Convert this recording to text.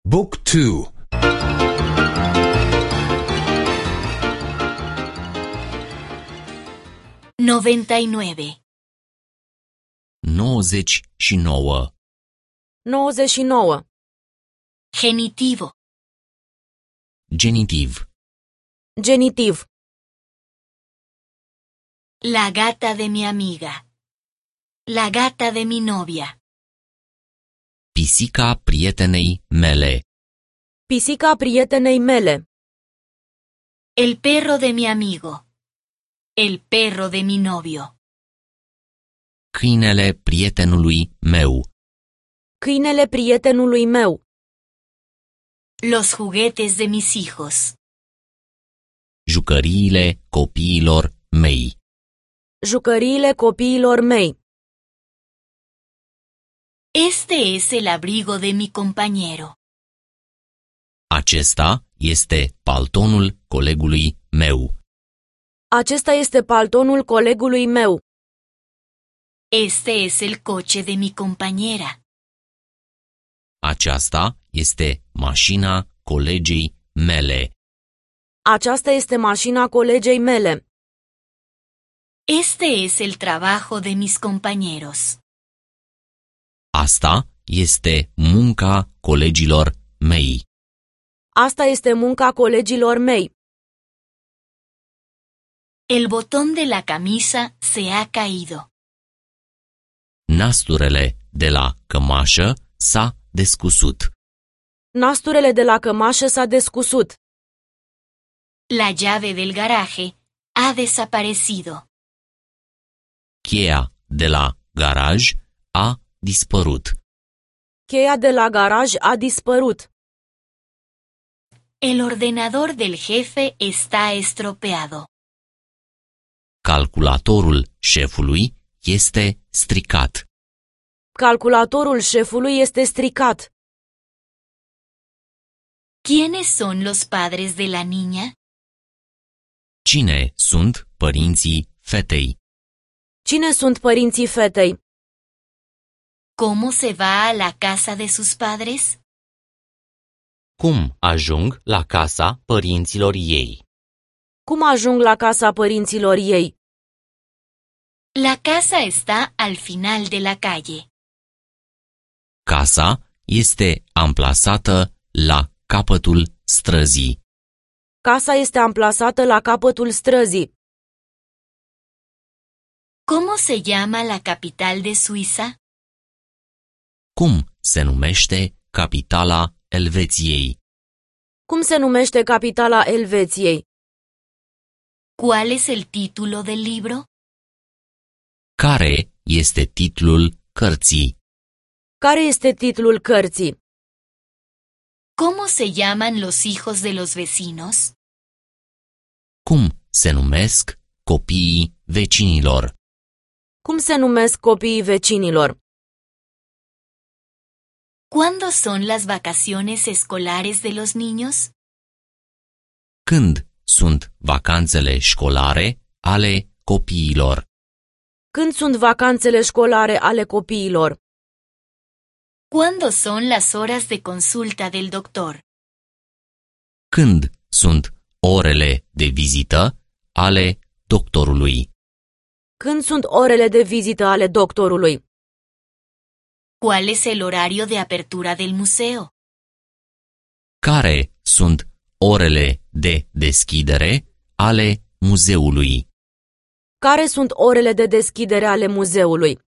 Book 2. 99. 99. 99. Genitivo. Genitiv. Genitiv. La gata de mi amiga. La gata de mi novia. Pisica prietenei mele. Pisica prietenei mele. El perro de mi amigo. El perro de mi novio. Câinele prietenului meu. Câinele prietenului meu. Los juguetes de mis hijos. Jucăriile copiilor mei. Jucăriile copiilor mei. Este es el abrigo de mi compañero. Acesta este paltonul colegului meu. Acesta este paltonul colegului meu. Este es el coche de mi compañera. Aceasta este mașina colegei mele. Aceasta este mașina colegei mele. Este es el trabajo de mis compañeros. Asta este munca colegilor mei. Asta este munca colegilor mei. El botón de la camisa se ha caído. Nasturele de la cămașă s-a descusut. Nasturele de la cămașă s-a descusut. La llave del garaje ha desaparecido. Cheia de la garaj a dispărut. Cheia de la garaj a dispărut. El ordenador del jefe está estropeado. Calculatorul șefului este stricat. Calculatorul șefului este stricat. ¿Quiénes son los padres de la niña? Cine sunt părinții fetei? Cine sunt părinții fetei? ¿Cómo se va a la casa de sus padres? Cum ajung la casa părinților ei? Cum ajung la casa părinților ei? La casa está al final de la calle. Casa este amplasată la capătul străzii. Casa este amplasată la capătul străzii. ¿Cómo se llama la capital de Suiza? Cum se numește capitala Elveției? Cum se numește capitala Elveției? ¿Cuál es el título del libro? Care este titlul cărții? Care este titlul cărții? ¿Cómo se llaman los hijos de los vecinos? Cum se numesc copiii vecinilor? Cum se numesc copiii vecinilor? ¿Cuándo son las vacaciones escolares de los niños? Când sunt vacanțele școlare ale copiilor? Când sunt vacanțele școlare ale copiilor? ¿Cuándo son las horas de consulta del doctor? Când sunt orele de vizită ale doctorului? Când sunt orele de vizită ale doctorului? ¿Cuál es el horario de apertura del museo? Care sunt orele de deschidere ale muzeului? Care sunt orele de deschidere ale muzeului?